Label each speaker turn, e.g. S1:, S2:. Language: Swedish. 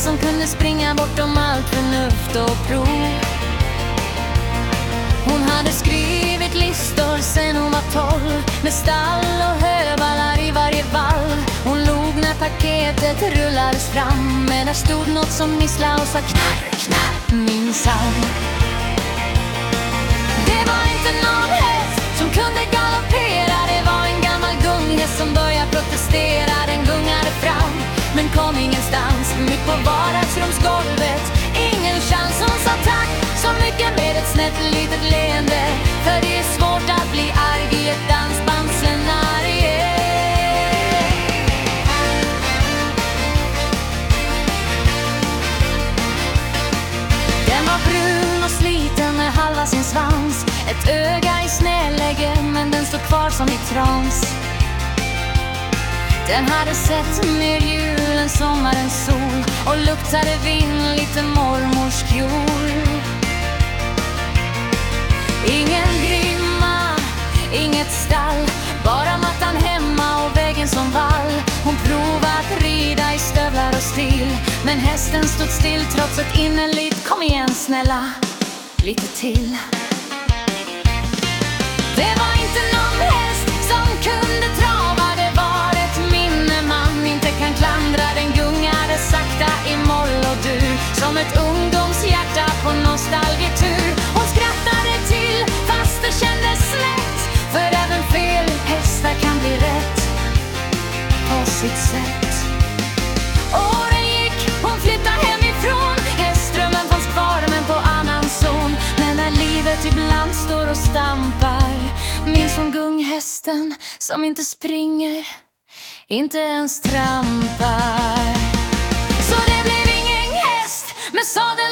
S1: som kunde springa bortom allt förnuft och prov. Hon hade skrivit listor sen hon var 12, med stall och höbalar i varje valv. Hon log när paketet rullades fram, men där stod något som nissla och sa knarr, knarr, minsann. Det var inte någon häst som kunde galoppera, det var en gammal gunghäst som började protestera. Den gungade fram, men kom ingenstans. Mitt på vardagsrumsgolvet, ingen chans. Hon sa tack så mycket med ett snett litet leende, för det är svårt att bli arg i ett dansbandsscenario. Den var brun och sliten med halva sin svans, ett öga i snedläge, men den stod kvar som i trans. Den hade sett mer jul än sommarens sol, och luktade vind lite mormors kjol. Ingen grimma, inget stall, bara mattan hemma och väggen som vall. Hon provade att rida i stövlar och stil, men hästen stod still trots ett innerligt kom igen snälla, lite till. Det var inte någon häst som kunde trava, det var ett minne man inte kan klandra. Den gungade sakta i moll och dur, som ett ungdomshjärta på nostalgitur. Hon skrattade till fast det kändes lätt, för även fel hästar kan bli rätt på sitt sätt. Åren gick, hon flyttade hemifrån, hästdrömmen fanns kvar men på annan zon. Men när livet ibland står och stampar, minns hon gunghästen som inte springer, inte ens trampar. Så det blev ingen häst med sadel